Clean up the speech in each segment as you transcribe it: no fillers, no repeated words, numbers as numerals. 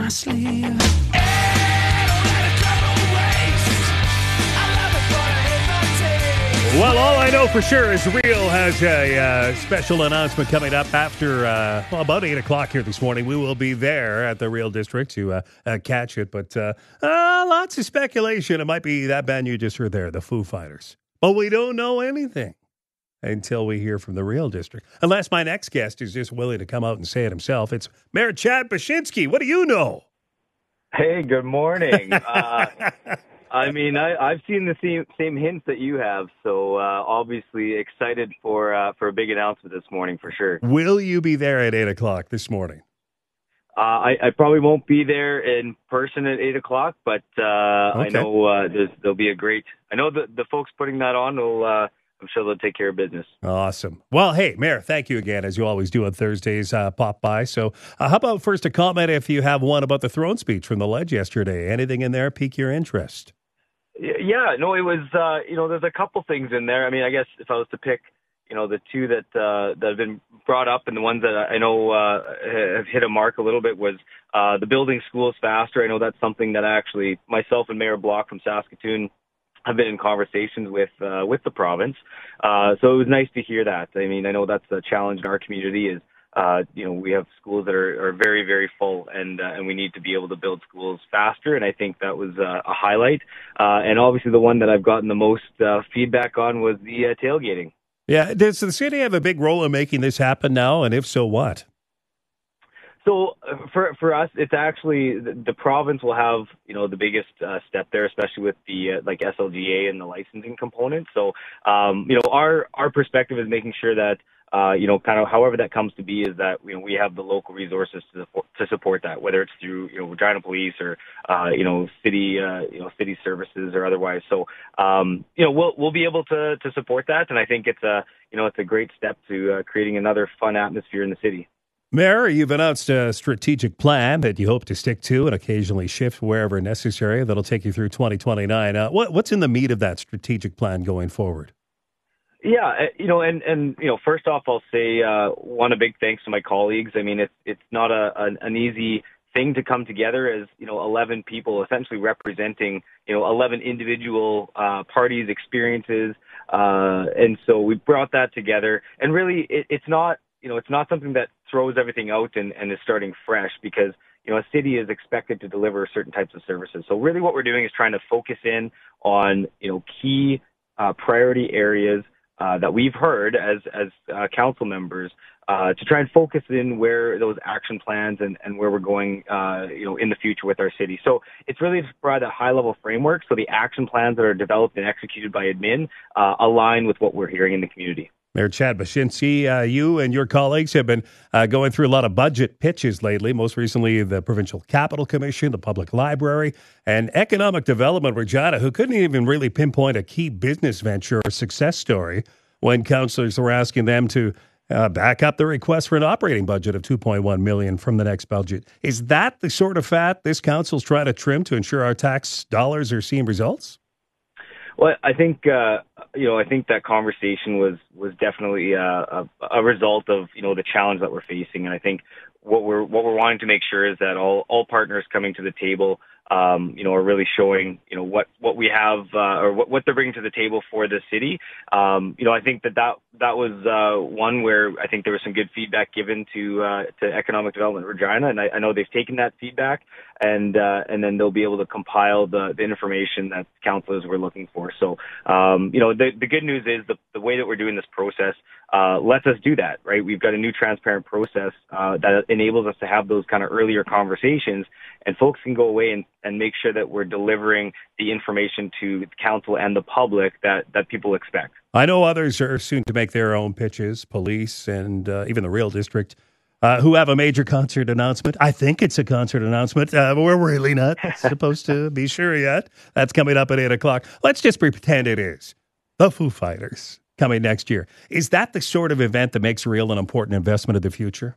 sleeve. Well, all I know for sure is Real has a special announcement coming up after about 8 o'clock here this morning. We will be there at the Real District to catch it. But lots of speculation. It might be that band you just heard there, the Foo Fighters. But we don't know anything until we hear from the Real District. Unless my next guest is just willing to come out and say it himself. It's Mayor Chad Baczynski. What do you know? Hey, good morning. I mean, I've seen the same hints that you have, so obviously excited for a big announcement this morning for sure. Will you be there at 8 o'clock this morning? I probably won't be there in person at 8 o'clock, but okay. I know there'll be a great. I know the folks putting that on will. I'm sure they'll take care of business. Awesome. Well, hey, Mayor, thank you again, as you always do on Thursdays. Pop by. So, how about first a comment, if you have one, about the throne speech from the Ledge yesterday? Anything in there pique your interest? Yeah, no, it was, there's a couple things in there. I mean, I guess if I was to pick, the two that have been brought up and the ones that I know have hit a mark a little bit was the building schools faster. I know that's something that actually myself and Mayor Block from Saskatoon have been in conversations with the province. So it was nice to hear that. I mean, I know that's a challenge in our community is, we have schools that are very, very full, and we need to be able to build schools faster. And I think that was a highlight. And obviously, the one that I've gotten the most feedback on was the tailgating. Yeah, does the city have a big role in making this happen now? And if so, what? So for us, it's actually the province will have the biggest step there, especially with the SLGA and the licensing component. So our perspective is making sure that. Kind of however that comes to be is that, we have the local resources to support that, whether it's through, Regina Police or, city services or otherwise. So, we'll be able to support that. And I think it's a great step to creating another fun atmosphere in the city. Mayor, you've announced a strategic plan that you hope to stick to and occasionally shift wherever necessary. That'll take you through 2029. What's in the meat of that strategic plan going forward? Yeah, first off, I'll say a big thanks to my colleagues. I mean, it's not an easy thing to come together as 11 people essentially representing 11 individual parties' experiences, and so we brought that together. And really, it's not something that throws everything out and is starting fresh because a city is expected to deliver certain types of services. So really, what we're doing is trying to focus in on key priority areas. That we've heard as council members to try and focus in where those action plans and where we're going, in the future with our city. So it's really to provide a high-level framework so the action plans that are developed and executed by admin align with what we're hearing in the community. Mayor Chad Baczynski, you and your colleagues have been going through a lot of budget pitches lately, most recently the Provincial Capital Commission, the Public Library, and Economic Development Regina, who couldn't even really pinpoint a key business venture or success story when councillors were asking them to back up the request for an operating budget of $2.1 million from the next budget. Is that the sort of fat this council's trying to trim to ensure our tax dollars are seeing results? Well, I think that conversation was definitely a result of the challenge that we're facing, and I think what we're wanting to make sure is that all partners coming to the table, are really showing what we have or what they're bringing to the table for the city. I think that was one where I think there was some good feedback given to Economic Development Regina, and I know they've taken that feedback and then they'll be able to compile the information that councillors were looking for. So, the good news is the way that we're doing this process lets us do that, right? We've got a new transparent process that enables us to have those kind of earlier conversations, and folks can go away and make sure that we're delivering the information to the council and the public that people expect. I know others are soon to make their own pitches, police and even the Real District, who have a major concert announcement. I think it's a concert announcement. We're really not supposed to be sure yet. That's coming up at 8 o'clock. Let's just pretend it is. The Foo Fighters coming next year. Is that the sort of event that makes Real an important investment of the future?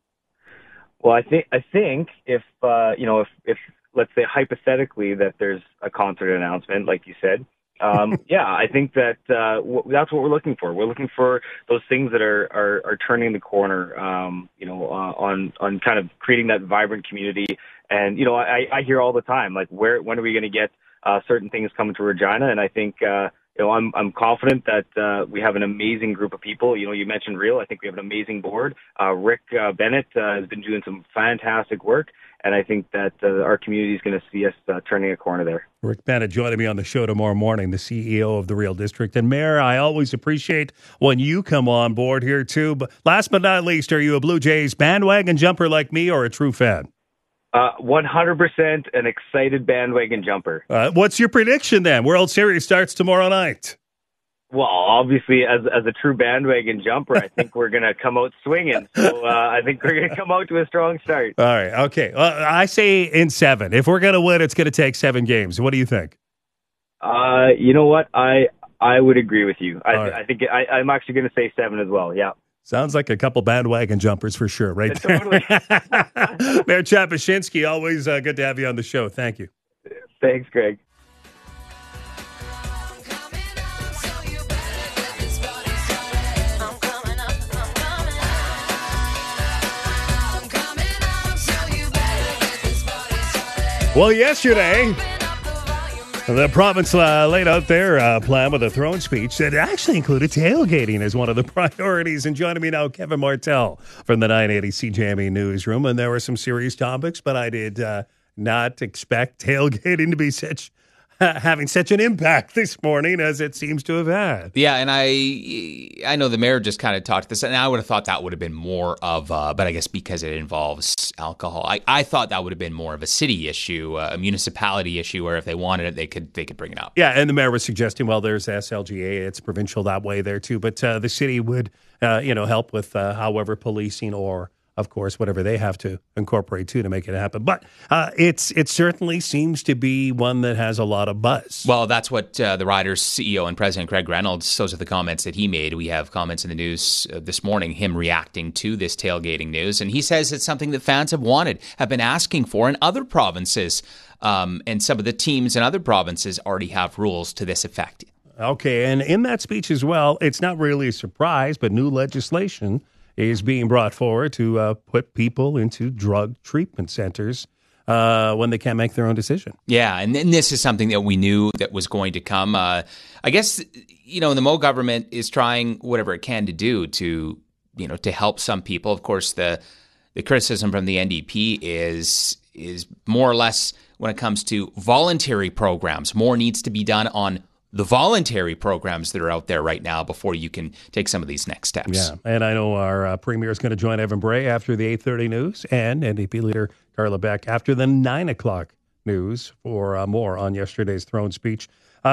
Well, I think if let's say hypothetically that there's a concert announcement, like you said, I think that that's what we're looking for. We're looking for those things that are turning the corner, on kind of creating that vibrant community. And, I hear all the time, like, when are we going to get certain things coming to Regina? And I think, I'm confident that we have an amazing group of people. You mentioned Real. I think we have an amazing board. Rick Bennett has been doing some fantastic work. And I think that our community is going to see us turning a corner there. Rick Bennett joining me on the show tomorrow morning, the CEO of the Real District. And Mayor, I always appreciate when you come on board here too. But last but not least, are you a Blue Jays bandwagon jumper like me or a true fan? 100% an excited bandwagon jumper. What's your prediction then? World Series starts tomorrow night. Well, obviously, as a true bandwagon jumper, I think we're going to come out swinging. So I think we're going to come out to a strong start. All right. Okay. I say in 7. If we're going to win, it's going to take 7 games. What do you think? You know what? I would agree with you. Right. I think I'm actually going to say 7 as well. Yeah. Sounds like a couple bandwagon jumpers for sure, right? Totally. Mayor Chapushinski, always good to have you on the show. Thank you. Thanks, Greg. Well, yesterday, the province laid out their plan with a throne speech that actually included tailgating as one of the priorities. And joining me now, Kevin Martel from the 980 CJME newsroom. And there were some serious topics, but I did not expect tailgating to be having such an impact this morning as it seems to have had. Yeah, and I know the mayor just kind of talked this, and I would have thought that would have been more of, but I guess because it involves alcohol, I thought that would have been more of a city issue, a municipality issue, where if they wanted it, they could bring it up. Yeah, and the mayor was suggesting, well, there's SLGA, it's provincial that way there too, but the city would, help with however policing or, of course, whatever they have to incorporate too to make it happen. But it certainly seems to be one that has a lot of buzz. Well, that's what the Riders CEO and President Craig Reynolds, those are the comments that he made. We have comments in the news this morning, him reacting to this tailgating news. And he says it's something that fans have been asking for in other provinces. And some of the teams in other provinces already have rules to this effect. Okay, and in that speech as well, it's not really a surprise, but new legislation is being brought forward to put people into drug treatment centers when they can't make their own decision. Yeah, and this is something that we knew that was going to come. I guess, the Moe government is trying whatever it can to do to help some people. Of course, the criticism from the NDP is more or less when it comes to voluntary programs. More needs to be done on the voluntary programs that are out there right now before you can take some of these next steps. Yeah, and I know our premier is going to join Evan Bray after the 8:30 news and NDP leader Carla Beck after the 9 o'clock news for more on yesterday's throne speech.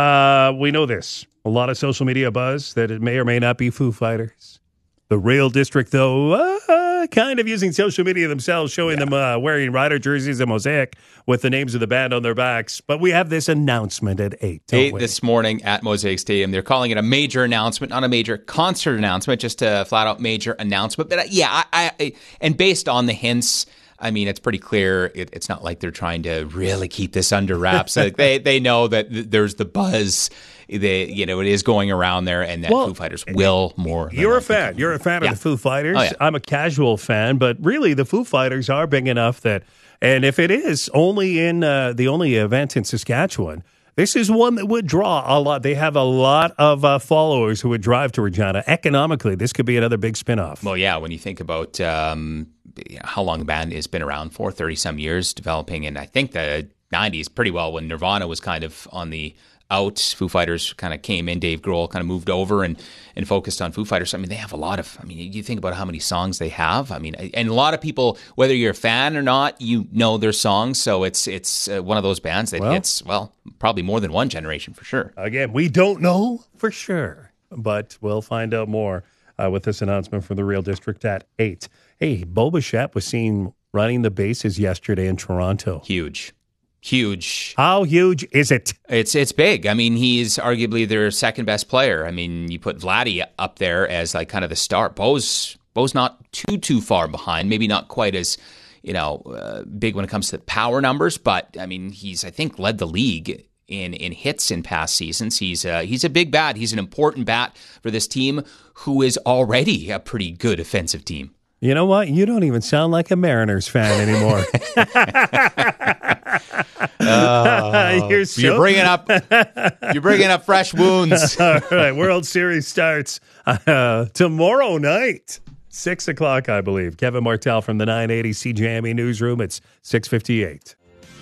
We know this. A lot of social media buzz that it may or may not be Foo Fighters. The Real District, though, kind of using social media themselves, showing them wearing Rider jerseys and Mosaic with the names of the band on their backs. But we have this announcement at 8. 8 this morning at Mosaic Stadium. They're calling it a major announcement, not a major concert announcement, just a flat-out major announcement. But I and based on the hints, I mean, it's pretty clear it's not like they're trying to really keep this under wraps. Like they know that there's the buzz. It is going around there, and that Foo Fighters will more. You're a fan. You're a fan of the Foo Fighters. Oh, yeah. I'm a casual fan, but really, the Foo Fighters are big enough that, and if it is only in the only event in Saskatchewan, this is one that would draw a lot. They have a lot of followers who would drive to Regina. Economically, this could be another big spinoff. Well, yeah, when you think about how long the band has been around for, 30-some years, developing in, I think, the 90s pretty well when Nirvana was kind of on the out. Foo Fighters kind of came in. Dave Grohl kind of moved over and focused on Foo Fighters. I mean, they have a lot of, you think about how many songs they have. I mean, and a lot of people, whether you're a fan or not, you know their songs. So it's one of those bands that hits, probably more than one generation for sure. Again, we don't know for sure, but we'll find out more with this announcement from the Real District at 8. Hey, Bo Bichette was seen running the bases yesterday in Toronto. Huge. How huge is it? It's big. I mean, he's arguably their second best player. I mean, you put Vladdy up there as like kind of the star. Bo's not too far behind. Maybe not quite as big when it comes to power numbers, but I mean, he's I think led the league in hits in past seasons. He's a big bat. He's an important bat for this team, who is already a pretty good offensive team. You know what? You don't even sound like a Mariners fan anymore. You're bringing up fresh wounds. All right, World Series starts tomorrow night, 6 o'clock, I believe. Kevin Martell from the 980 CJME newsroom. It's 6:58.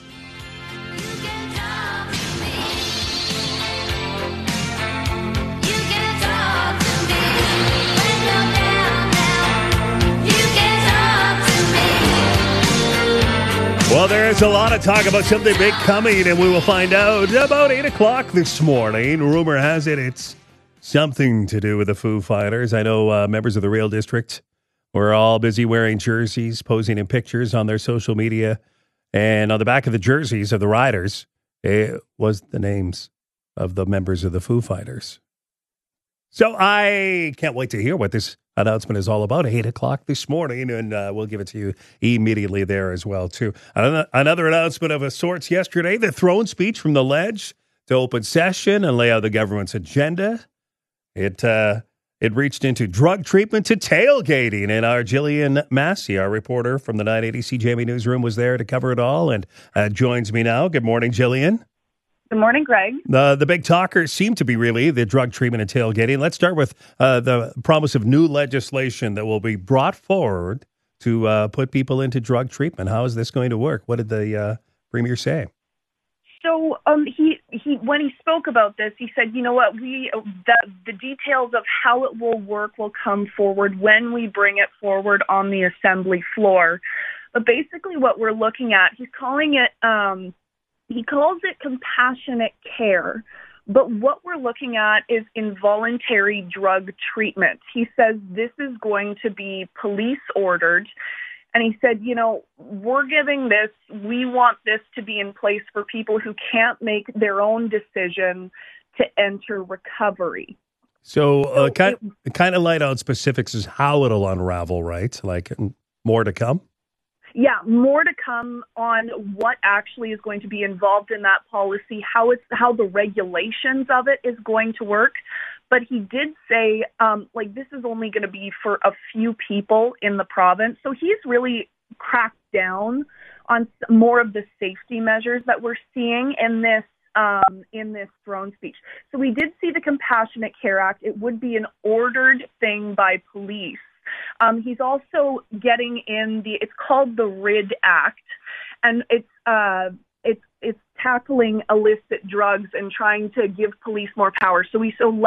Well, there is a lot of talk about something big coming, and we will find out about 8 o'clock this morning. Rumor has it it's something to do with the Foo Fighters. I know members of the Real District were all busy wearing jerseys, posing in pictures on their social media. And on the back of the jerseys of the riders, it was the names of the members of the Foo Fighters. So I can't wait to hear what this announcement is all about. 8 o'clock this morning, and we'll give it to you immediately there as well, too. Another announcement of a sorts yesterday, the throne speech from the ledge to open session and lay out the government's agenda. It reached into drug treatment to tailgating, and our Jillian Massey, our reporter from the 980 CJME newsroom, was there to cover it all and joins me now. Good morning, Jillian. Good morning, Greg. The big talkers seem to be really the drug treatment and tailgating. Let's start with the promise of new legislation that will be brought forward to put people into drug treatment. How is this going to work? What did the Premier say? So he when he spoke about this, he said, you know what, the details of how it will work will come forward when we bring it forward on the Assembly floor. But basically what we're looking at, he's calling it... He calls it compassionate care, but what we're looking at is involuntary drug treatment. He says this is going to be police ordered, and he said, you know, we're giving this, we want this to be in place for people who can't make their own decision to enter recovery. So kind of light out specifics is how it'll unravel, right? Like more to come? Yeah, more to come on what actually is going to be involved in that policy, how the regulations of it is going to work. But he did say, this is only going to be for a few people in the province. So he's really cracked down on more of the safety measures that we're seeing in this throne speech. So we did see the Compassionate Care Act. It would be an ordered thing by police. He's also getting in it's called the RID Act, and it's tackling illicit drugs and trying to give police more power. So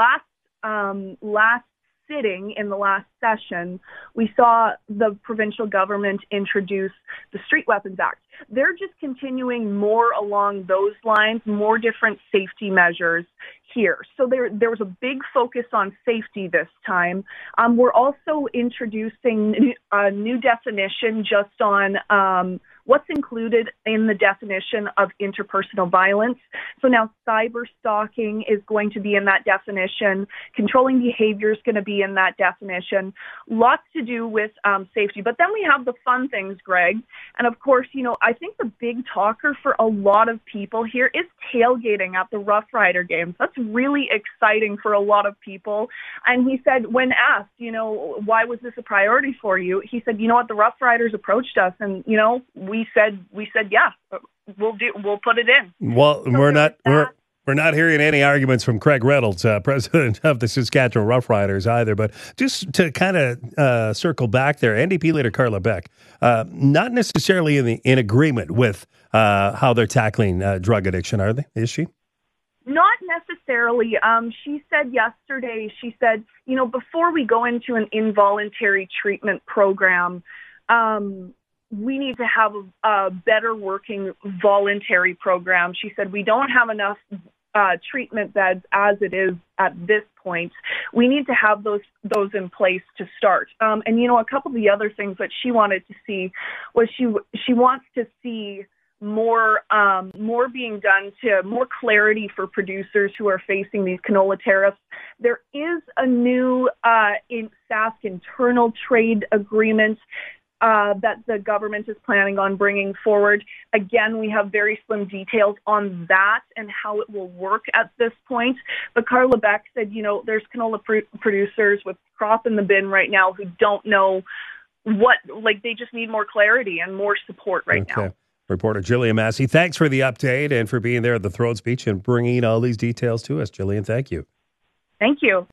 last sitting in the last session, we saw the provincial government introduce the Street Weapons Act. They're just continuing more along those lines, more different safety measures here. So there was a big focus on safety this time. We're also introducing a new definition just on what's included in the definition of interpersonal violence. So now cyber stalking is going to be in that definition. Controlling behavior is going to be in that definition. Lots to do with safety. But then we have the fun things, Greg. And of course, you know, I think the big talker for a lot of people here is tailgating at the Rough Rider games. That's really exciting for a lot of people. And he said, when asked, you know, why was this a priority for you? He said, you know what, the Rough Riders approached us and, you know, we said, yeah, we'll put it in. Well, so we're not hearing any arguments from Craig Reynolds, president of the Saskatchewan Roughriders either. But just to kind of circle back there, NDP leader Carla Beck, not necessarily in agreement with how they're tackling drug addiction, are they? Is she? Not necessarily. She said yesterday, you know, before we go into an involuntary treatment program, we need to have a better working voluntary program. She said, we don't have enough treatment beds as it is at this point. We need to have those in place to start. And, you know, a couple of the other things that she wanted to see was she wants to see more being done to more clarity for producers who are facing these canola tariffs. There is a new Sask internal trade agreement that the government is planning on bringing forward. Again, we have very slim details on that and how it will work at this point. But Carla Beck said, there's canola producers with crop in the bin right now who don't know they just need more clarity and more support right now. Reporter Jillian Massey, thanks for the update and for being there at the throne speech and bringing all these details to us. Jillian, thank you. Thank you.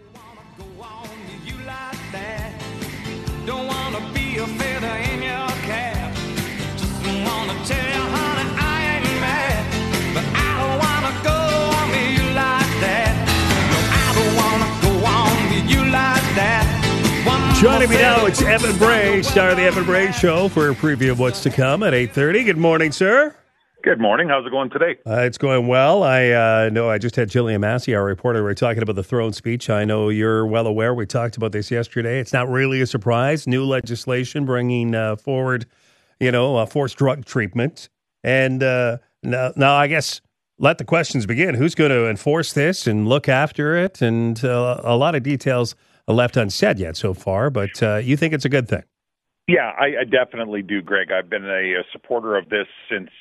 Joining me now, it's Evan Bray, star of the Evan Bray Show, for a preview of what's to come at 8:30. Good morning, sir. Good morning. How's it going today? It's going well. I know I just had Jillian Massey, our reporter. We're talking about the throne speech. I know you're well aware. We talked about this yesterday. It's not really a surprise. New legislation bringing forward, forced drug treatment. And now I guess let the questions begin. Who's going to enforce this and look after it? And a lot of details left unsaid yet so far, but you think it's a good thing? Yeah, I definitely do, Greg. I've been a supporter of this since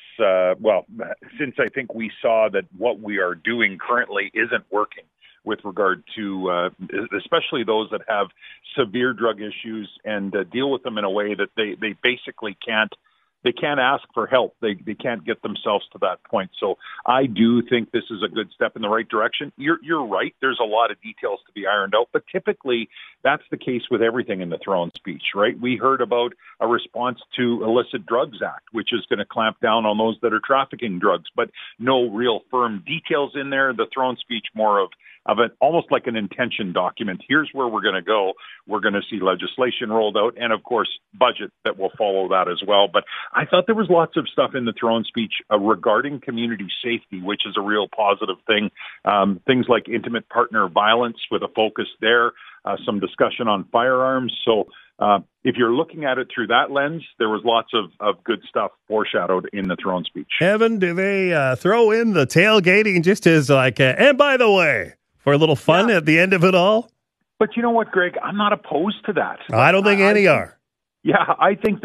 I think we saw that what we are doing currently isn't working with regard to especially those that have severe drug issues and deal with them in a way that they basically can't ask for help. They can't get themselves to that point. So I do think this is a good step in the right direction. You're right. There's a lot of details to be ironed out, but typically that's the case with everything in the throne speech, right? We heard about a response to Illicit Drugs Act, which is going to clamp down on those that are trafficking drugs, but no real firm details in there. The throne speech more of an almost like an intention document. Here's where we're going to go. We're going to see legislation rolled out and, of course, budget that will follow that as well. But I thought there was lots of stuff in the throne speech regarding community safety, which is a real positive thing. Things like intimate partner violence with a focus there, some discussion on firearms. So if you're looking at it through that lens, there was lots of good stuff foreshadowed in the throne speech. Evan, do they throw in the tailgating just as and by the way, for a little fun at the end of it all? But you know what, Greg? I'm not opposed to that. I don't think any are. Yeah, I think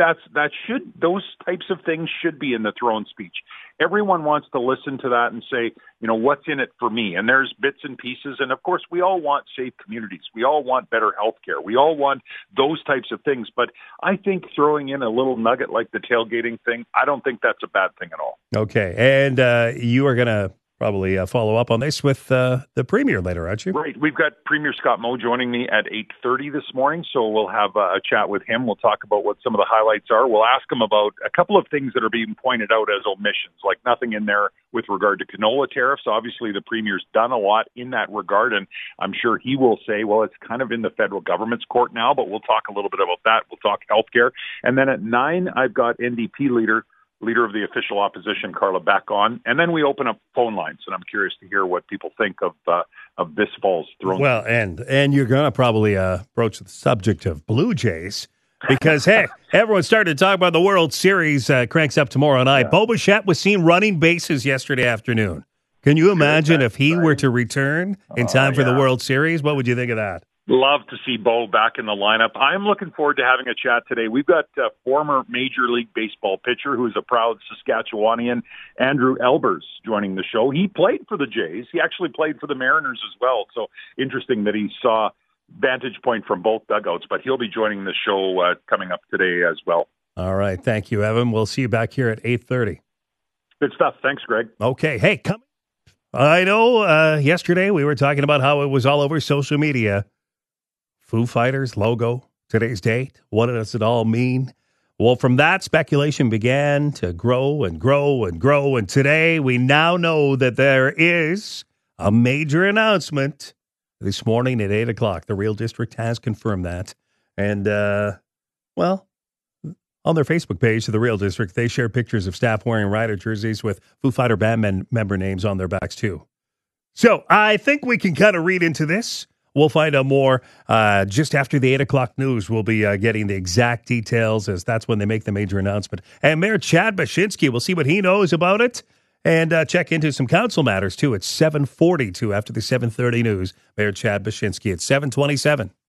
those types of things should be in the throne speech. Everyone wants to listen to that and say, what's in it for me? And there's bits and pieces. And of course, we all want safe communities. We all want better health care. We all want those types of things. But I think throwing in a little nugget like the tailgating thing, I don't think that's a bad thing at all. Okay. And you are going to probably follow up on this with the Premier later, aren't you? Right. We've got Premier Scott Moe joining me at 8:30 this morning, so we'll have a chat with him. We'll talk about what some of the highlights are. We'll ask him about a couple of things that are being pointed out as omissions, like nothing in there with regard to canola tariffs. Obviously, the Premier's done a lot in that regard, and I'm sure he will say, well, it's kind of in the federal government's court now, but we'll talk a little bit about that. We'll talk healthcare. And then at 9, I've got NDP leader of the official opposition, Carla Beck, on. And then we open up phone lines, and I'm curious to hear what people think of this fall's throne. Well, and you're going to probably broach the subject of Blue Jays because, hey, everyone's starting to talk about the World Series cranks up tomorrow night. Yeah. Bo Bichette was seen running bases yesterday afternoon. Can you imagine if he were to return in time for the World Series? What would you think of that? Love to see Bo back in the lineup. I'm looking forward to having a chat today. We've got former Major League Baseball pitcher who's a proud Saskatchewanian, Andrew Elbers, joining the show. He played for the Jays. He actually played for the Mariners as well. So interesting that he saw vantage point from both dugouts, but he'll be joining the show coming up today as well. All right. Thank you, Evan. We'll see you back here at 8:30. Good stuff. Thanks, Greg. Okay. Hey, I know yesterday we were talking about how it was all over social media. Foo Fighters logo, today's date, what does it all mean? Well, from that, speculation began to grow and grow and grow, and today we now know that there is a major announcement this morning at 8 o'clock. The Real District has confirmed that. And, on their Facebook page, The Real District, they share pictures of staff wearing rider jerseys with Foo Fighter band member names on their backs, too. So I think we can kind of read into this. We'll find out more just after the 8 o'clock news. We'll be getting the exact details as that's when they make the major announcement. And Mayor Chad Baczynski, we'll see what he knows about it and check into some council matters, too. It's 7:42 after the 7:30 news. Mayor Chad Baczynski at 7:27.